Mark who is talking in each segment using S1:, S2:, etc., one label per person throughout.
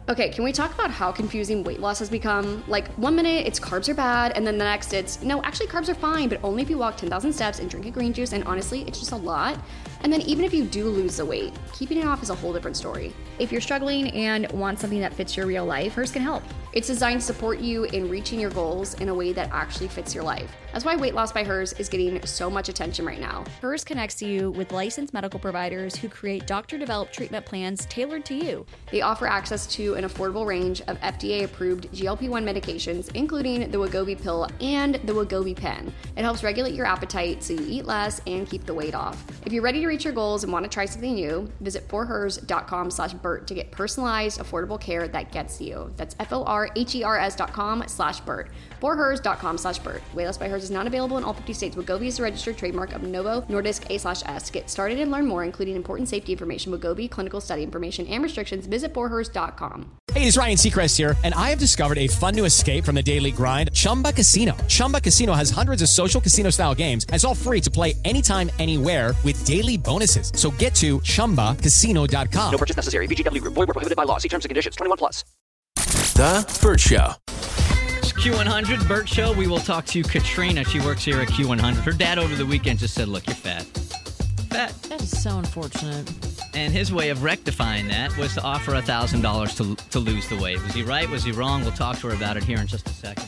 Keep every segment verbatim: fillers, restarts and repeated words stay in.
S1: Okay, can we talk about how confusing weight loss has become? Like, one minute it's carbs are bad, and then the next it's, no, actually carbs are fine, but only if you walk ten thousand steps and drink a green juice, and honestly, it's just a lot. And then even if you do lose the weight, keeping it off is a whole different story.
S2: If you're struggling and want something that fits your real life, Hers can help.
S1: It's designed to support you in reaching your goals in a way that actually fits your life. That's why Weight Loss by Hers is getting so much attention right now.
S2: Hers connects you with licensed medical providers who create doctor-developed treatment plans tailored to you.
S1: They offer access to an affordable range of F D A-approved G L P one medications, including the Wegovy pill and the Wegovy pen. It helps regulate your appetite so you eat less and keep the weight off. If you're ready to reach your goals and want to try something new, visit forhers.com slash Bert to get personalized, affordable care that gets you. That's F-O-R-H-E-R-S dot com slash Bert. forhers.com slash Bert. Weight Loss by Hers is not available in all fifty states. Wegovy is a registered trademark of Novo Nordisk A slash S. To get started and learn more, including important safety information, Wegovy, clinical study information, and restrictions, visit forhers dot com.
S3: Hey, it's Ryan Seacrest here, and I have discovered a fun new escape from the daily grind, Chumba Casino. Chumba Casino has hundreds of social casino-style games, and it's all free to play anytime, anywhere with daily bonuses. So get to chumba casino dot com.
S4: No purchase necessary. V G W Group. Void where prohibited by law. See terms and conditions. twenty-one plus.
S5: The Bert Show.
S6: It's Q one hundred, Bert Show. We will talk to Katrina. She works here at Q one hundred. Her dad over the weekend just said, look, you're fat. Fat.
S7: That is so unfortunate.
S6: And his way of rectifying that was to offer one thousand dollars to to lose the weight. Was he right? Was he wrong? We'll talk to her about it here in just a second.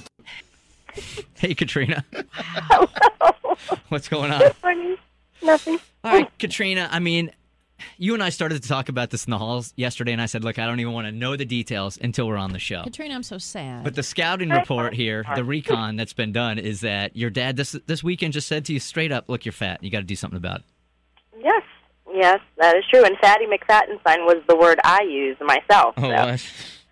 S6: Hey, Katrina.
S8: Hello.
S6: What's going on?
S8: Funny. Nothing.
S6: All right, Katrina, I mean, you and I started to talk about this in the halls yesterday, and I said, look, I don't even want to know the details until we're on the show.
S7: Katrina, I'm so sad.
S6: But the scouting report here, the recon that's been done, is that your dad this this weekend just said to you straight up, look, you're fat. You got to do something about it.
S8: Yes. Yes, that is true. And Fatty McFattenstein was the word I used myself.
S6: Oh,
S8: so.
S6: what?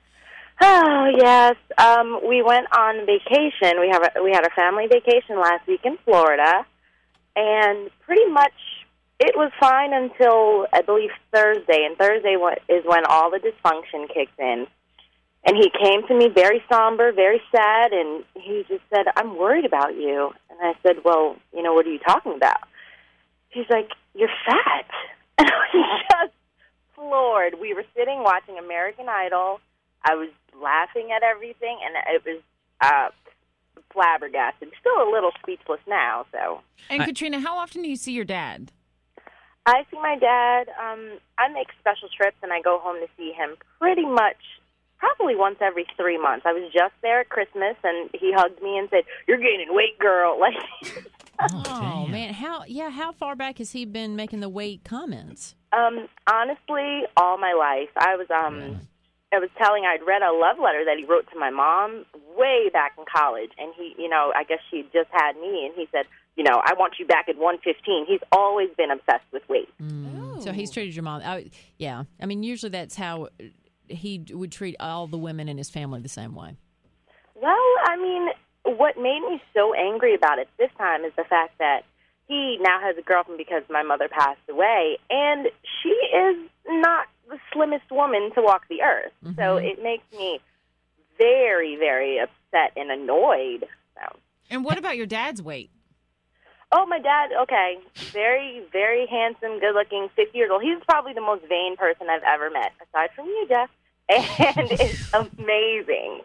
S8: Oh, yes. Um, we went on vacation. We have a, we had a family vacation last week in Florida, and pretty much it was fine until, I believe, Thursday. And Thursday is when all the dysfunction kicks in. And he came to me very somber, very sad, and he just said, I'm worried about you. And I said, well, you know, what are you talking about? He's like, you're fat. And I was just floored. We were sitting watching American Idol. I was laughing at everything, and it was uh, flabbergasted. Still a little speechless now. So.
S7: And Katrina, how often do you see your dad?
S8: I see my dad. Um, I make special trips, and I go home to see him pretty much probably once every three months. I was just there at Christmas, and he hugged me and said, you're gaining weight, girl. Like.
S7: Oh, oh man, how yeah, how far back has he been making the weight comments?
S8: Um, honestly, all my life. I was um yeah. I was telling I'd read a love letter that he wrote to my mom way back in college, and he, you know, I guess she just had me, and he said, you know, I want you back at one fifteen. He's always been obsessed with weight.
S7: Mm. So he's treated your mom. I, yeah, I mean, usually that's how he would treat all the women in his family the same way.
S8: Well, I mean, what made me so angry about it this time is the fact that he now has a girlfriend because my mother passed away, and she is not the slimmest woman to walk the earth. Mm-hmm. So it makes me very, very upset and annoyed. So.
S7: And what about your dad's weight?
S8: Oh, my dad, okay, very, very handsome, good-looking, fifty years old. He's probably the most vain person I've ever met, aside from you, Jeff, and it's amazing.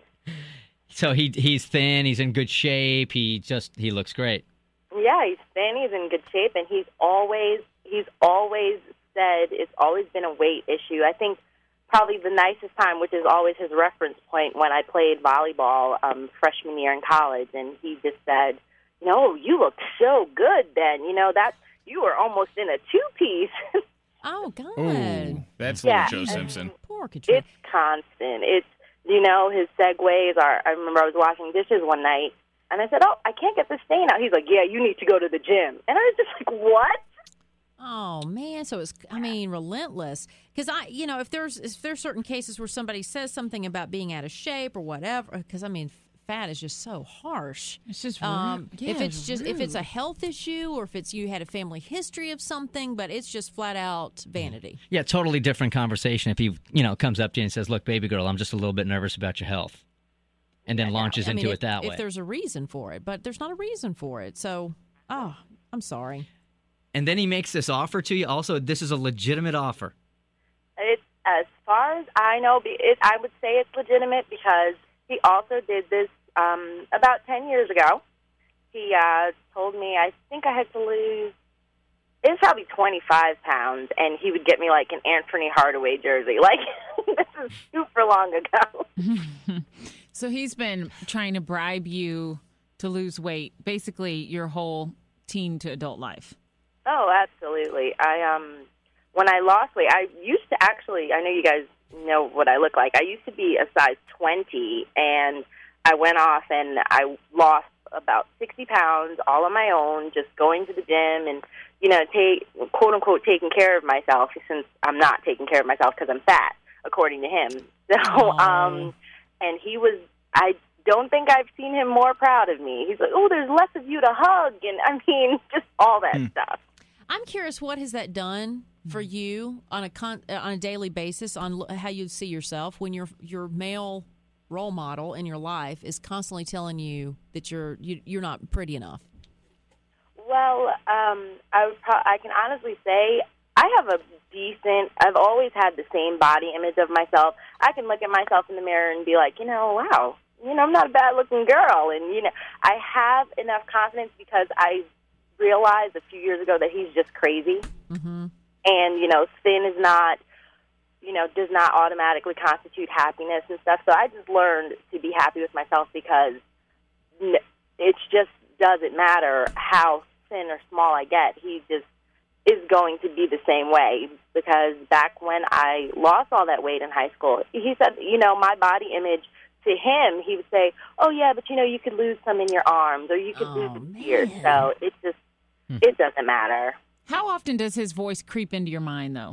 S6: So he he's thin, he's in good shape, he just, he looks great.
S8: Yeah, he's thin, he's in good shape, and he's always, he's always said it's always been a weight issue. I think probably the nicest time, which is always his reference point, when I played volleyball um, freshman year in college, and he just said, you know, you looked so good then, you know, that you were almost in a two-piece.
S7: Oh, God.
S9: Ooh, that's
S8: yeah,
S9: little Joe Simpson.
S7: Poor Katrina.
S8: It's constant. It's, you know, his segues are, I remember I was washing dishes one night, and I said, oh, I can't get this stain out. He's like, yeah, you need to go to the gym. And I was just like, what?
S7: Oh, man. So it's, I mean, relentless. Because, I, you know, if there's if there's certain cases where somebody says something about being out of shape or whatever, because, I mean, fat is just so harsh.
S10: It's just
S7: um,
S10: rude. Yeah,
S7: if it's,
S10: it's
S7: just
S10: rude.
S7: if it's a health issue or if it's you had a family history of something, but it's just flat out vanity.
S6: Yeah, totally different conversation if he, you know, comes up to you and says, look, baby girl, I'm just a little bit nervous about your health. And then launches
S7: I mean,
S6: into
S7: if,
S6: it that
S7: if
S6: way.
S7: If there's a reason for it, but there's not a reason for it. So, oh, I'm sorry.
S6: And then he makes this offer to you. Also, this is a legitimate offer.
S8: It's as far as I know, it, I would say it's legitimate because he also did this um, about ten years ago. He uh, told me I think I had to lose, it was probably twenty-five pounds, and he would get me like an Anthony Hardaway jersey. Like, this is super long ago.
S9: So he's been trying to bribe you to lose weight, basically your whole teen to adult life.
S8: Oh, absolutely. I um, when I lost weight, I used to actually, I know you guys know what I look like. I used to be a size twenty, and I went off and I lost about sixty pounds all on my own, just going to the gym and, you know, take, quote unquote, taking care of myself, since I'm not taking care of myself because I'm fat, according to him. So,
S9: oh.
S8: um, and he was, I don't think I've seen him more proud of me. He's like, oh, there's less of you to hug, and I mean, just all that
S7: Hmm.
S8: stuff.
S7: I'm curious, what has that done for you on a con- uh, on a daily basis on l- how you see yourself when your your male role model in your life is constantly telling you that you're you, you're not pretty enough?
S8: Well, um, I would pro- I can honestly say I have a decent. I've always had the same body image of myself. I can look at myself in the mirror and be like, you know, wow, you know, I'm not a bad looking girl, and you know, I have enough confidence because I realized a few years ago that he's just crazy,
S7: Mm-hmm.
S8: and you know, thin is not, you know, does not automatically constitute happiness and stuff. So I just learned to be happy with myself because it just doesn't matter how thin or small I get. He just is going to be the same way, because back when I lost all that weight in high school, he said, you know, my body image to him, he would say, oh, yeah, but, you know, you could lose some in your arms or you could
S7: Oh,
S8: lose some ears.
S7: man.
S8: So it just, it doesn't matter.
S9: How often does his voice creep into your mind, though?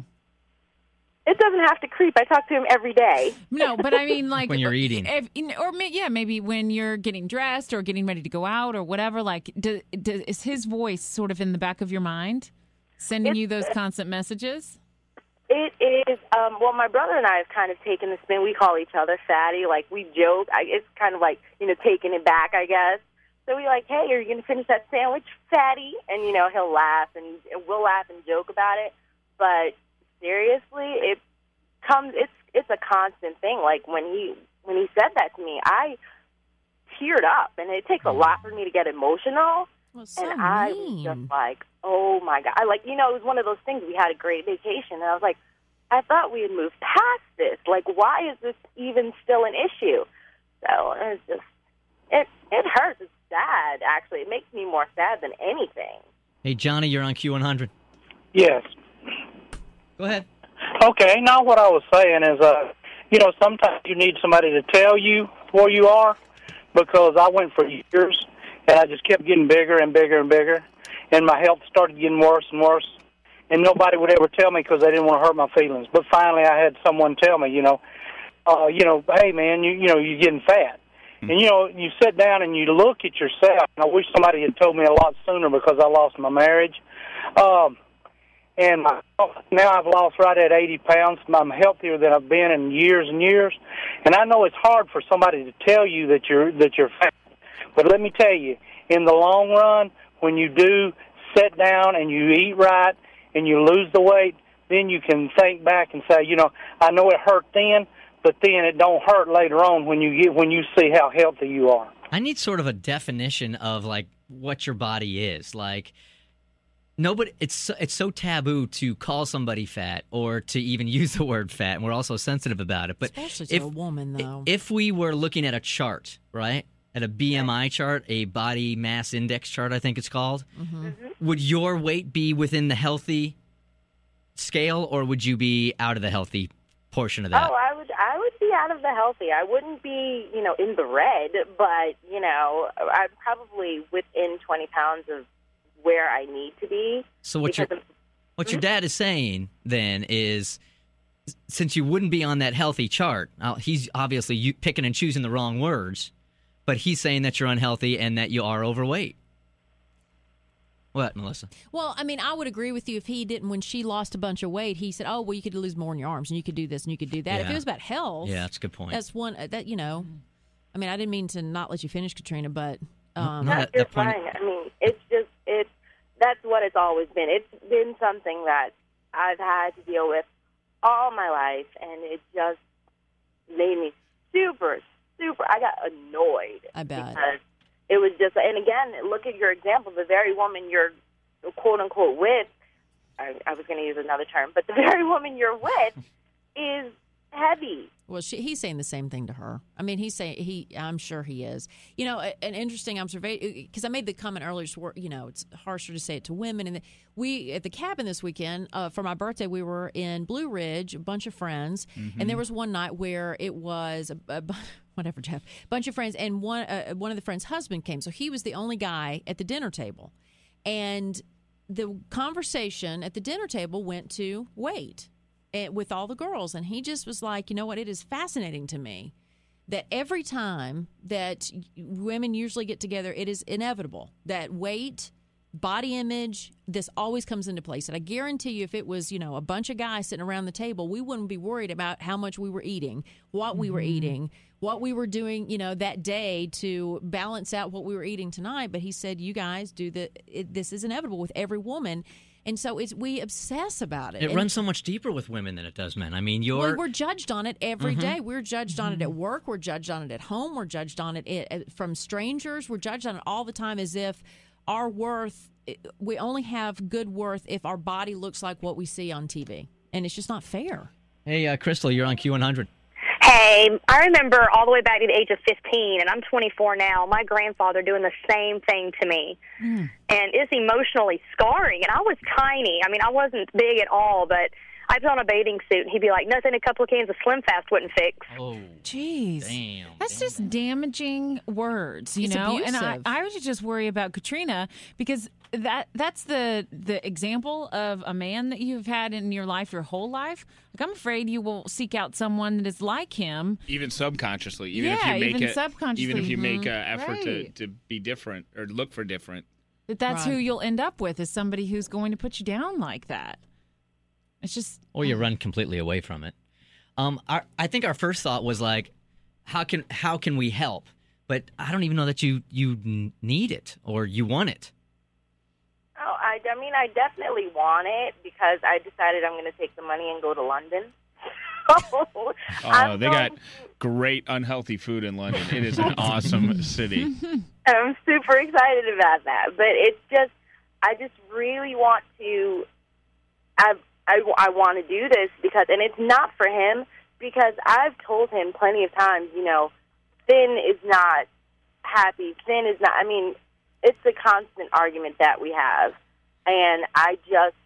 S8: It doesn't have to creep. I talk to him every day.
S9: No, but I mean, like
S6: When you're eating.
S9: if, or may- yeah, maybe when you're getting dressed or getting ready to go out or whatever. Like, do, do, is his voice sort of in the back of your mind, sending
S8: It's-
S9: you those constant messages?
S8: It is, um, well, my brother and I have kind of taken the spin. We call each other fatty. Like, we joke. I, it's kind of like, you know, taking it back, I guess. So we like, hey, are you going to finish that sandwich, fatty? And, you know, he'll laugh, and, and we'll laugh and joke about it. But seriously, it comes, it's it's a constant thing. Like, when he when he said that to me, I teared up, and it takes a lot for me to get emotional.
S7: Well, so
S8: And I was
S7: mean.
S8: just like, oh, my God. I like, you know, it was one of those things. We had a great vacation, and I was like, I thought we had moved past this. Like, why is this even still an issue? So it's just, it, it hurts. It's sad, actually. It makes me more sad than anything.
S6: Hey, Johnny, you're on Q one hundred.
S10: Yes.
S6: Go ahead.
S10: Okay, now what I was saying is, uh, you know, sometimes you need somebody to tell you where you are, because I went for years, and I just kept getting bigger and bigger and bigger, and my health started getting worse and worse, and nobody would ever tell me because they didn't want to hurt my feelings. But finally I had someone tell me, you know, uh, you know, hey, man, you, you know, you're getting fat. Mm-hmm. And, you know, you sit down and you look at yourself, and I wish somebody had told me a lot sooner because I lost my marriage. Um, and my, now I've lost right at eighty pounds. I'm healthier than I've been in years and years. And I know it's hard for somebody to tell you that you're that you're fat. But let me tell you, in the long run, when you do sit down and you eat right and you lose the weight, then you can think back and say, you know, I know it hurt then, but then it don't hurt later on when you get when you see how healthy you are.
S6: I need sort of a definition of, like, what your body is. Like, nobody, it's it's so taboo to call somebody fat or to even use the word fat, and we're also sensitive about it. But
S7: Especially to
S6: if,
S7: a woman, though.
S6: If we were looking at a chart, right, at a B M I chart, a body mass index chart, I think it's called,
S7: Mm-hmm.
S6: would your weight be within the healthy scale, or would you be out of the healthy portion of that?
S8: Oh, I would I would be out of the healthy. I wouldn't be, you know, in the red, but, you know, I'm probably within twenty pounds of where I need to be.
S6: So what your
S8: because of-
S6: what your dad is saying then is, since you wouldn't be on that healthy chart, now he's obviously you picking and choosing the wrong words, but he's saying that you're unhealthy and that you are overweight. What, Melissa?
S7: Well, I mean, I would agree with you if he didn't, when she lost a bunch of weight, he said, oh, well, you could lose more in your arms and you could do this and you could do that. If
S6: Yeah.
S7: it was about health,
S6: Yeah, that's a good point.
S7: that's one, uh, that, you know, I mean, I didn't mean to not let you finish, Katrina, but. Um,
S6: No,
S8: No,
S6: that-
S8: you're
S6: that point-
S8: fine. I mean, it's just, it's, that's what it's always been. It's been something that I've had to deal with all my life, and it just made me super, super. I got annoyed.
S7: I bet.
S8: Because it was just, and again, look at your example. The very woman you're quote unquote with, I, I was going to use another term, but the very woman you're with is heavy.
S7: Well, she, he's saying the same thing to her. I mean, he's saying he. I'm sure he is. You know, a, an interesting observation, because I made the comment earlier. You know, it's harsher to say it to women. And we at the cabin this weekend uh, for my birthday, we were in Blue Ridge, a bunch of friends, mm-hmm. and there was one night where it was a, a whatever, Jeff, a bunch of friends, and one uh, one of the friends' husband came, so he was the only guy at the dinner table, and the conversation at the dinner table went to weight. With all the girls, and he just was like, you know what, it is fascinating to me that every time that women usually get together, it is inevitable that weight, body image, this always comes into place. And I guarantee you, if it was, you know, a bunch of guys sitting around the table, we wouldn't be worried about how much we were eating, what mm-hmm. we were eating, what we were doing, you know, that day to balance out what we were eating tonight. But he said, you guys do the, it, this is inevitable with every woman. And so it's, we obsess about it.
S6: It
S7: and
S6: runs so much deeper with women than it does men. I mean, you're...
S7: Well, we're judged on it every
S6: mm-hmm.
S7: day. We're judged
S6: mm-hmm.
S7: on it at work. We're judged on it at home. We're judged on it, it from strangers. We're judged on it all the time as if our worth, we only have good worth if our body looks like what we see on T V. And it's just not fair.
S6: Hey, uh, Crystal, you're on Q one hundred.
S11: Hey, I remember all the way back to the age of fifteen, and I'm twenty-four now, my grandfather doing the same thing to me. Mm. And it's emotionally scarring. And I was tiny. I mean, I wasn't big at all, but I put on a bathing suit, and he'd be like, nothing a couple of cans of Slim Fast wouldn't fix.
S6: Oh,
S9: jeez.
S6: Damn.
S9: That's
S6: damn.
S9: just damaging words, you
S7: It's
S9: know?
S7: abusive.
S9: And I, I would just worry about Katrina because that that's the the example of a man that you've had in your life your whole life. Like, I'm afraid you will seek out someone that is like him.
S12: Even subconsciously. Even
S9: yeah,
S12: if you make
S9: even
S12: a,
S9: subconsciously.
S12: Even if you
S9: mm-hmm.
S12: make an effort
S9: right.
S12: to, to be different or look for different.
S9: That that's
S7: right.
S9: who you'll end up with is somebody who's going to put you down like that. It's just...
S6: Or you run completely away from it. Um, our, I think our first thought was like, how can how can we help? But I don't even know that you, you need it or you want it.
S8: Oh, I, I mean, I definitely want it because I decided I'm going to take the money and go to London.
S12: Oh,
S8: I'm
S12: they
S8: going
S12: got great unhealthy food in London. It is an awesome city.
S8: I'm super excited about that. But it's just, I just really want to, I, I, I want to do this because, and it's not for him because I've told him plenty of times, you know, thin is not happy. Thin is not, I mean, it's a constant argument that we have. And I just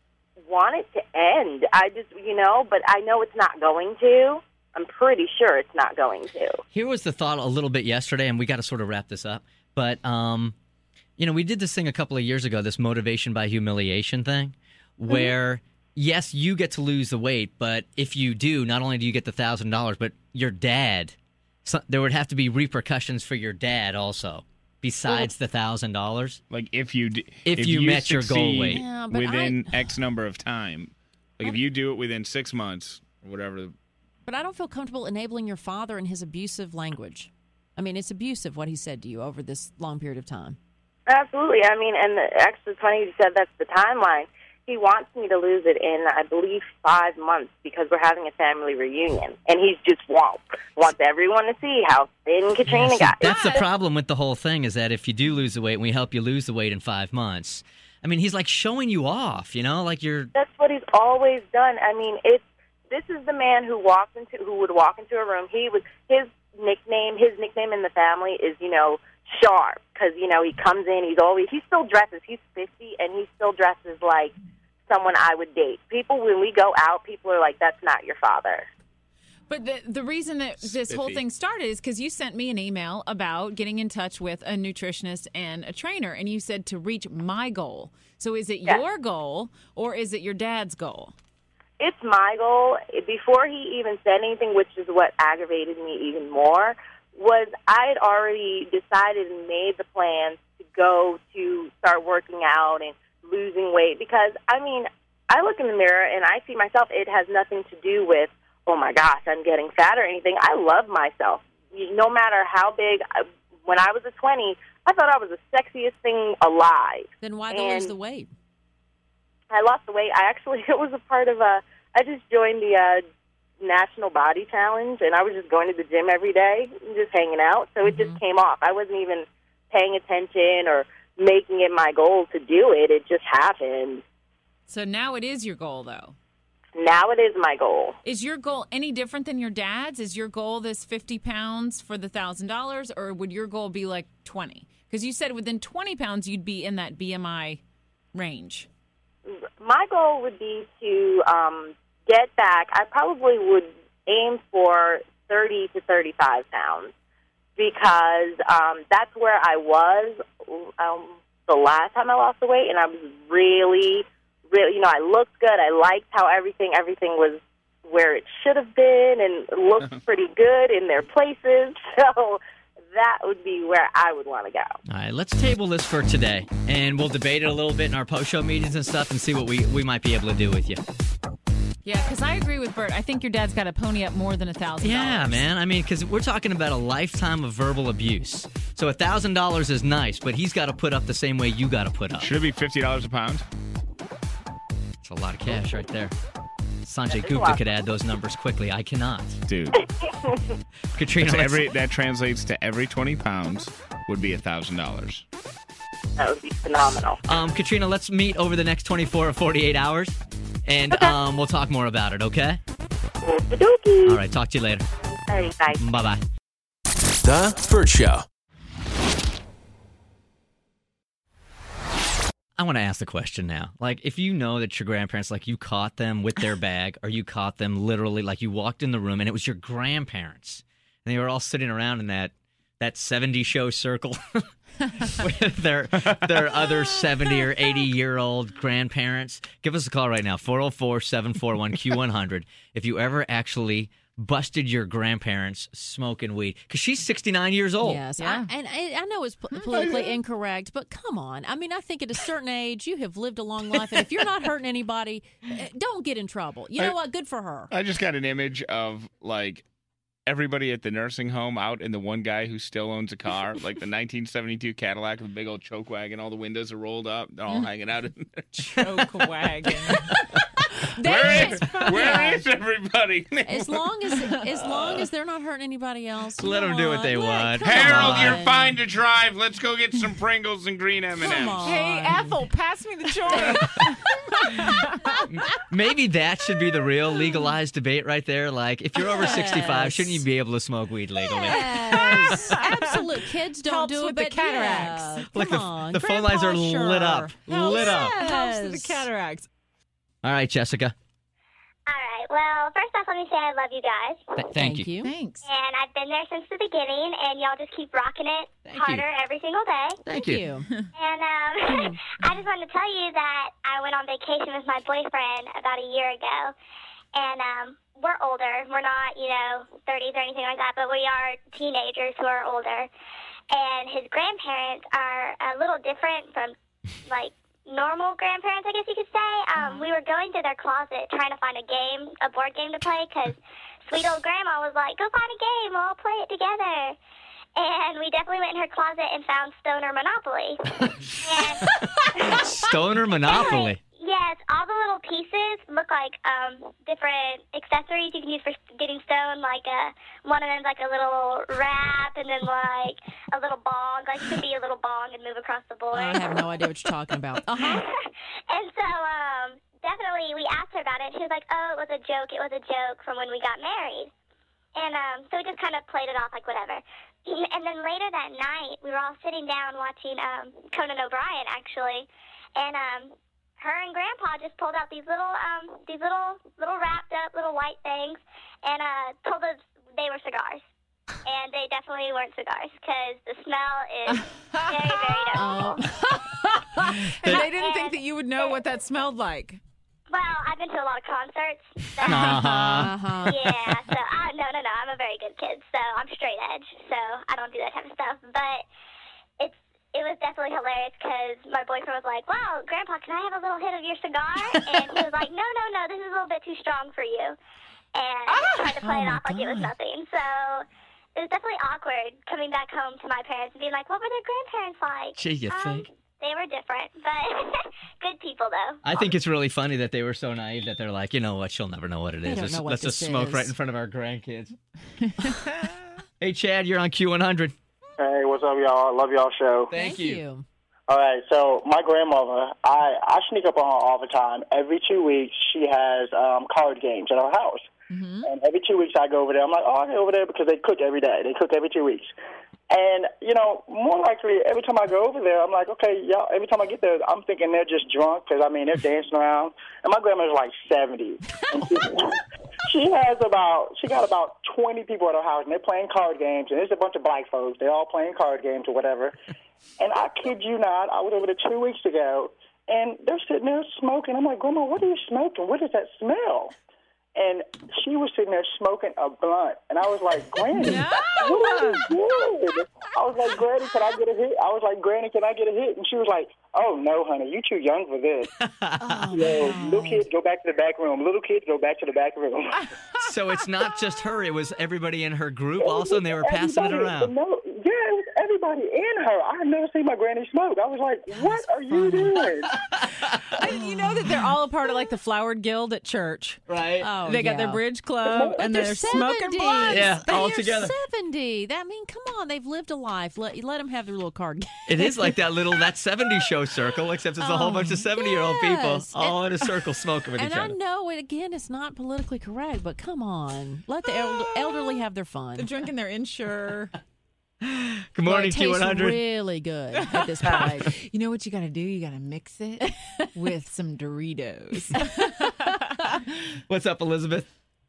S8: want it to end. I just, you know, but I know it's not going to. I'm pretty sure it's not going to.
S6: Here was the thought a little bit yesterday, and we got to sort of wrap this up. But, um, you know, we did this thing a couple of years ago, this motivation by humiliation thing, where, mm-hmm. yes, you get to lose the weight, but if you do, not only do you get the one thousand dollars, but your dad, so there would have to be repercussions for your dad also. Besides the thousand dollars,
S12: like if you d-
S6: if,
S12: if
S6: you,
S12: you
S6: met your goal weight
S7: Yeah, but
S12: within
S7: I-
S12: X number of time, like
S7: I-
S12: if you do it within six months or whatever.
S7: But I don't feel comfortable enabling your father in his abusive language. I mean, it's abusive what he said to you over this long period of time.
S8: Absolutely. I mean, and the, actually, it's funny you said that's the timeline. He wants me to lose it in, I believe, five months because we're having a family reunion. And he's just wants, wants everyone to see how thin Katrina
S6: See,
S8: got.
S6: that's the problem with the whole thing is that if you do lose the weight and we help you lose the weight in five months, I mean, he's like showing you off, you know, like you're...
S8: That's what he's always done. I mean, it's this is the man who walked into, who would walk into a room. He was, his nickname, his nickname in the family is, you know, Sharp, because, you know, he comes in, he's always, he still dresses, he's fifty, and he still dresses like someone I would date. People, when we go out, people are like, that's not your father.
S9: But the the reason that this whole
S12: Spiffy.
S9: thing started is because you sent me an email about getting in touch with a nutritionist and a trainer, and you said to reach my goal. So is it
S8: Yes.
S9: your goal or is it your dad's goal?
S8: It's my goal. Before he even said anything, which is what aggravated me even more, was I had already decided and made the plans to go to start working out and losing weight because, I mean, I look in the mirror and I see myself. It has nothing to do with, oh, my gosh, I'm getting fat or anything. I love myself. No matter how big, I, when I was a twenty, I thought I was the sexiest thing alive.
S7: Then why
S8: And
S7: lose the weight?
S8: I lost the weight. I actually, it was a part of a, I just joined the uh, National Body Challenge, and I was just going to the gym every day and just hanging out. So it
S7: Mm-hmm.
S8: just came off. I wasn't even paying attention or making it my goal to do it. It just happened.
S9: So now it is your goal, though.
S8: Now it is my goal.
S9: Is your goal any different than your dad's? Is your goal this fifty pounds for the one thousand dollars, or would your goal be like twenty? Because you said within twenty pounds, you'd be in that B M I range.
S8: My goal would be to um, get back. I probably would aim for thirty to thirty-five pounds because um, that's where I was um, the last time I lost the weight, and I was really, really, you know, I looked good. I liked how everything, everything was where it should have been and looked pretty good in their places. So that would be where I would want to go.
S6: All right, let's table this for today, and we'll debate it a little bit in our post-show meetings and stuff and see what we, we might be able to do with you.
S9: Yeah, because I agree with Bert. I think your dad's got to pony up more than a thousand dollars.
S6: Yeah, man. I mean, because we're talking about a lifetime of verbal abuse. So a thousand dollars is nice, but he's got to put up the same way you got to put up.
S12: Should it be fifty dollars a pound?
S6: That's a lot of cash right there. Sanjay Gupta could add those numbers quickly. I cannot.
S12: Dude.
S6: Katrina,
S12: That's
S6: let's-
S12: every, that translates to every twenty pounds would be a thousand dollars.
S8: That would be phenomenal.
S6: Um, Katrina, let's meet over the next twenty-four or forty-eight hours, and um, we'll talk more about it, okay?
S8: Okey-dokey.
S6: All right, talk to you later.
S8: All right, bye.
S6: Bye-bye.
S5: The Bert Show.
S6: I want to ask the question now. Like, if you know that your grandparents, like, you caught them with their bag, or you caught them literally, like, you walked in the room and it was your grandparents, and they were all sitting around in that that seventy show circle with their their other seventy or eighty year old grandparents. Give us a call right now, four oh four, seven four one, Q one hundred, if you ever actually busted your grandparents smoking weed. Because she's sixty-nine years old.
S7: Yes, I, and I, I know it's po- politically incorrect, but come on. I mean, I think at a certain age, you have lived a long life, and if you're not hurting anybody, eh, don't get in trouble. You know
S12: I-
S7: what? Good for her.
S12: I just got an image of, like, everybody at the nursing home out and the one guy who still owns a car, like the nineteen seventy-two Cadillac with a big old choke wagon. All the windows are rolled up. They're all hanging out in there.
S9: Choke wagon.
S12: Where is, where is everybody?
S7: As long as as long as they're not hurting anybody else,
S6: Let them
S7: come
S6: do what
S7: on.
S6: they
S7: Let-
S6: want.
S7: come
S12: Harold,
S7: on.
S12: you're fine to drive. Let's go get some Pringles and green M and
S7: Come
S12: M's.
S7: on.
S9: Hey, Ethel, pass me the joint.
S6: Maybe that should be the real legalized debate right there. Like, if you're over sixty-five,
S7: Yes.
S6: shouldn't you be able to smoke weed legally?
S7: Yes, absolute. Kids don't
S9: Helps
S7: do
S9: with
S7: it,
S9: the
S7: but
S9: cataracts.
S7: yeah,
S6: Like
S7: come
S6: the,
S7: on.
S6: the phone lines are
S7: Grandpa,
S6: lit
S7: sure.
S6: up.
S7: Helps.
S6: Lit up.
S9: Helps with the
S7: Yes.
S9: cataracts.
S6: All right, Jessica.
S13: All right. Well, first off, let me say I love you guys.
S6: Th- thank, you.
S9: Thanks.
S13: And I've been there since the beginning, and y'all just keep rocking it
S6: Thank
S13: harder
S6: you.
S13: every single day.
S6: Thank,
S7: Thank
S6: you.
S7: you.
S13: And um, I just wanted to tell you that I went on vacation with my boyfriend about a year ago. And um, we're older. We're not, you know, thirties or anything like that, but we are teenagers who are older. And his grandparents are a little different from, like, normal grandparents, I guess you could say. Um, we were going through their closet trying to find a game, a board game to play, because sweet old grandma was like, go find a game, we'll all play it together. And we definitely went in her closet and found Stoner Monopoly. and
S6: Stoner Monopoly.
S13: Yes, all the little pieces look like um, different accessories you can use for getting stoned. Like a, one of them's like a little wrap, and then like a little bong. Like it could be a little bong and move across the board.
S7: I have no idea what you're talking about. Uh huh.
S13: And so um, definitely we asked her about it. She was like, oh, it was a joke. It was a joke from when we got married. And um, so we just kind of played it off like whatever. And then later that night, we were all sitting down watching um, Conan O'Brien, actually. And um, her and Grandpa just pulled out these little, um, these little, little wrapped up little white things, and uh, told us they were cigars. And they definitely weren't cigars because the smell is very, very noticeable.
S9: And they didn't think that you would know what that smelled like.
S13: Well, I've been to a lot of concerts. So,
S6: Uh-huh.
S13: yeah, so I, no, no, no, I'm a very good kid, so I'm straight edge, so I don't do that type of stuff. But it's it was definitely hilarious because my boyfriend was like, wow, Grandpa, can I have a little hit of your cigar? And he was like, no, no, no, this is a little bit too strong for you. And I just tried to play
S7: Oh,
S13: it
S7: my
S13: off like it was
S7: God.
S13: nothing. So it was definitely awkward coming back home to my parents and being like, what were their grandparents like?
S6: Gee, you
S13: um,
S6: think?
S13: They were different, but good people, though.
S6: I think it's really funny that they were so naive that they're like, you know what, she'll never know what it
S7: They
S6: is.
S7: don't
S6: Let's,
S7: know what
S6: let's just
S7: this
S6: smoke
S7: is.
S6: right in front of our grandkids. Hey, Chad, you're on Q one hundred.
S14: Hey, what's up, y'all? I love y'all show.
S6: Thank, you.
S14: All right, so my grandmother, I, I sneak up on her all the time. Every two weeks, she has um, card games at her house.
S7: Mm-hmm.
S14: And every two weeks, I go over there. I'm like, oh, I go over there because they cook every day. They cook every two weeks. And, you know, more likely, every time I go over there, I'm like, okay, y'all, every time I get there, I'm thinking they're just drunk because, I mean, they're dancing around. And my grandmother's like seventy. And she, she has about, she got about twenty people at her house, and they're playing card games. And there's a bunch of black folks. They're all playing card games or whatever. And I kid you not, I was over there two weeks ago, and they're sitting there smoking. I'm like, Grandma, what are you smoking? What is that smell? And she was sitting there smoking a blunt. And I was like, Granny,
S9: No.
S14: what are you doing? I was like, Granny, can I get a hit? I was like, Granny, can I get a hit? And she was like, oh, no, honey, you too young for this.
S7: Oh,
S14: Yo,
S7: no.
S14: little kids, go back to the back room. Little kids, go back to the back room.
S6: So it's not just her. It was everybody in her group also, and they were passing it
S14: Everybody-
S6: around.
S14: No, yeah, it was everybody in her. I had never seen my granny smoke. I was like, what are you doing?
S9: And you know that they're all a part of like the Flowered Guild at church.
S6: Right.
S7: Oh,
S9: They got their
S7: yeah.
S9: bridge club
S7: But
S9: and
S7: they're
S9: they're smoking
S7: seventy.
S9: blunts.
S6: Yeah,
S7: They
S6: all
S7: are
S6: together.
S7: seventy. That I mean, come on, they've lived a life. Let let them have their little card game.
S6: It is like that little that seventies show circle, except it's a whole
S7: Oh,
S6: bunch of seventy-year-old
S7: yes.
S6: people all in a circle smoking with
S7: And
S6: each
S7: I
S6: other.
S7: know it again. It's not politically correct, but come on, let the elder, elderly have their fun.
S9: They're drinking their Ensure.
S6: Good morning,
S7: Well, it
S6: Q one
S7: tastes
S6: hundred.
S7: really good at this point.
S9: You know what you got to do? You got to mix it with some Doritos.
S6: What's up, Elizabeth?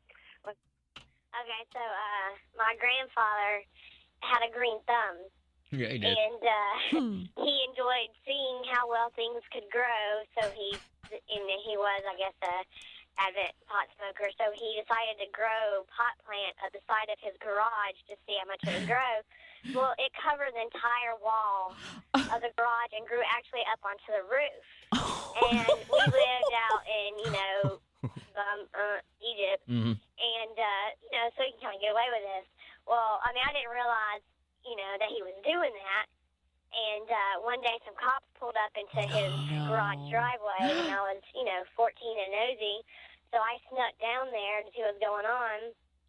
S13: Okay, so uh, my grandfather had a green thumb,
S6: Yeah, he did.
S13: and uh, he enjoyed seeing how well things could grow. So he, and he was, I guess, a avid pot smoker. So he decided to grow pot plant at the side of his garage to see how much it would grow. Well, it covered the entire wall of the garage and grew actually up onto the roof. And we lived out in, you know, um, uh, Egypt.
S6: Mm-hmm.
S13: And, uh, you know, so you can kind of get away with this. Well, I mean, I didn't realize, you know, that he was doing that. And uh, one day some cops pulled up into his
S7: no.
S13: garage driveway, and I was, you know, fourteen and nosy. So I snuck down there to see what was going on.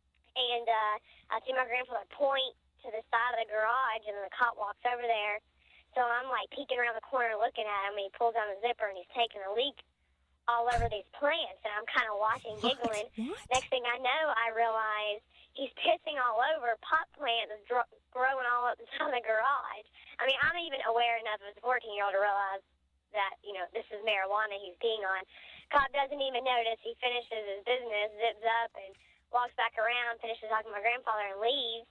S13: And uh, I see my grandfather point to the side of the garage, and the cop walks over there. So I'm, like, peeking around the corner looking at him, and he pulls down the zipper, and he's taking a leak all over these plants. And I'm kind of watching, giggling.
S7: What?
S13: Next thing I know, I realize he's pissing all over pot plant that's dr- growing all up inside the garage. I mean, I'm even aware enough as a fourteen-year-old to realize that, you know, this is marijuana he's peeing on. Cop doesn't even notice. He finishes his business, zips up, and walks back around, finishes talking to my grandfather, and leaves.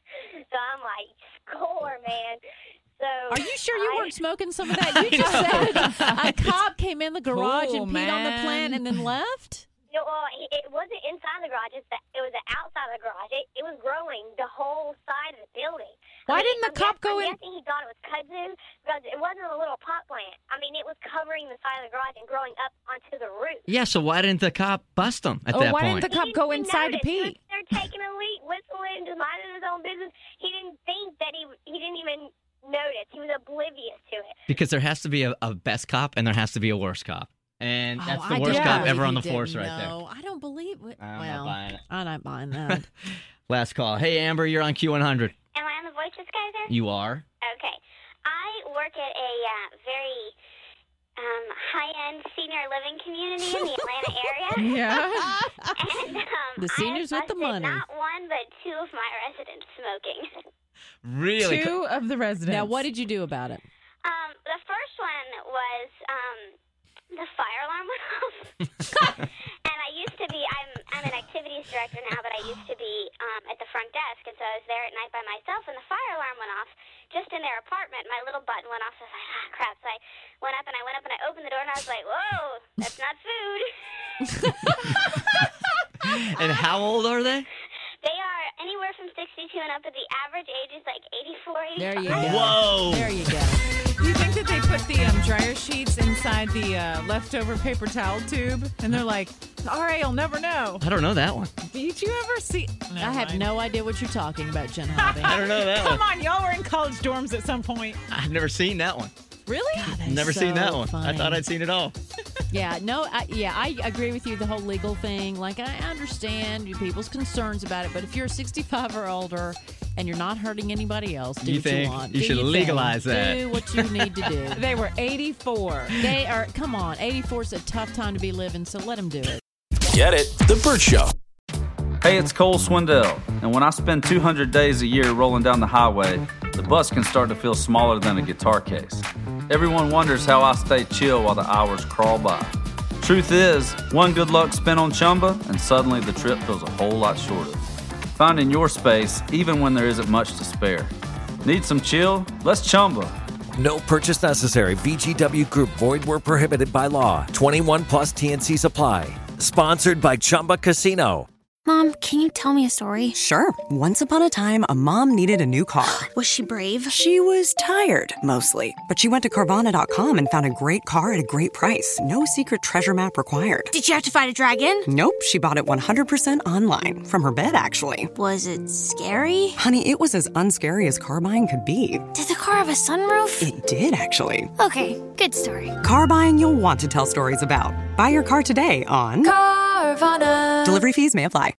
S13: So I'm like, score, man. So
S7: Are you sure you
S13: I,
S7: weren't smoking some of that? You just said a cop came in the garage
S9: Cool,
S7: and peed on the
S9: man.
S7: plant and then left?
S13: No, well, it it wasn't inside the garage. It's the, it was the outside of the garage. It, it was growing the whole side of the building.
S9: Why
S13: I mean,
S9: didn't the
S13: I'm
S9: cop
S13: guess-
S9: go
S13: I'm
S9: in?
S13: guessing he thought it was kudzu because it wasn't a little pot plant. I mean, it was covering the side of the garage and growing up onto the roof.
S6: Yeah, so why didn't the cop bust him at
S9: Oh,
S6: that
S9: why
S6: point?
S9: didn't the cop go inside to
S13: He
S9: pee?
S13: was there taking a leak, whistling, just minding his own business. He didn't think that he he didn't even notice. He was oblivious to it.
S6: Because there has to be a, a best cop and there has to be a worst cop. And
S7: Oh,
S6: that's
S7: I
S6: the worst
S7: don't
S6: cop
S7: believe
S6: ever on
S7: he
S6: the force
S7: didn't
S6: right there.
S7: know. I don't believe it.
S6: I'm not
S7: well,
S6: buying it.
S7: I'm not buying that.
S6: Last call. Hey, Amber, you're on Q one hundred.
S13: Am I on the Voice Disguiser?
S6: You are?
S13: Okay. I work at a uh, very um, high-end senior living community in the Atlanta area.
S9: Yeah.
S13: And um,
S7: The seniors
S13: I
S7: with the
S13: busted
S7: money.
S13: not one, but two of my residents smoking.
S6: Really?
S9: Two of the residents.
S7: Now, what did you do about it?
S13: Um, the first one was um, the fire alarm went off. And I used to be, I'm, I'm an activities director now, but I used to be um, at the front desk. And so I was there at night by myself, and the fire alarm went off just in their apartment. My little button went off, so I was like, ah, crap. So I went up, and I went up, and I opened the door, and I was like, whoa, that's not food.
S6: And how old are they?
S13: They are anywhere from sixty-two and up, but the average age is like eighty-four,
S7: There
S13: eighty-five.
S7: you go.
S6: Whoa.
S7: There you go.
S9: Do you think that they put the um, dryer sheets inside the uh, leftover paper towel tube? And they're like, all right, I'll never know.
S6: I don't know that one.
S9: Did you ever see?
S7: I have no idea what you're talking about, Jen Harvey.
S6: I don't know that
S9: Come
S6: one.
S9: on, y'all were in college dorms at some point.
S6: I've never seen that one.
S7: Really? God, that's
S6: Never
S7: so
S6: seen that one.
S7: funny.
S6: I thought I'd seen it all.
S7: Yeah, no, I, yeah, I agree with you. The whole legal thing, like I understand people's concerns about it, but if you're sixty-five or older and you're not hurting anybody else, do
S6: You
S7: what
S6: think
S7: you want.
S6: you
S7: Do
S6: should
S7: your
S6: legalize
S7: thing.
S6: that.
S7: Do what you need to do.
S9: They were eighty-four.
S7: They are. Come on, eighty-four is a tough time to be living, so let them do it.
S5: Get it? The Burt Show.
S15: Hey, it's Cole Swindell, and when I spend two hundred days a year rolling down the highway, the bus can start to feel smaller than a guitar case. Everyone wonders how I stay chill while the hours crawl by. Truth is, one good luck spin on Chumba, and suddenly the trip feels a whole lot shorter. Finding your space, even when there isn't much to spare. Need some chill? Let's Chumba.
S16: No purchase necessary. V G W Group. Void where prohibited by law. twenty-one plus T N C Supply. Sponsored by Chumba Casino.
S17: Mom, can you tell me a story?
S18: Sure. Once upon a time, a mom needed a new car.
S17: Was she brave?
S18: She was tired, mostly. But she went to Carvana dot com and found a great car at a great price. No secret treasure map required.
S17: Did you have to fight a dragon?
S18: Nope. She bought it one hundred percent online. From her bed, actually.
S17: Was it scary?
S18: Honey, it was as unscary as car buying could be.
S17: Did the car have a sunroof?
S18: It did, actually.
S17: Okay, good story.
S18: Car buying you'll want to tell stories about. Buy your car today on
S17: Carvana.
S18: Delivery fees may apply.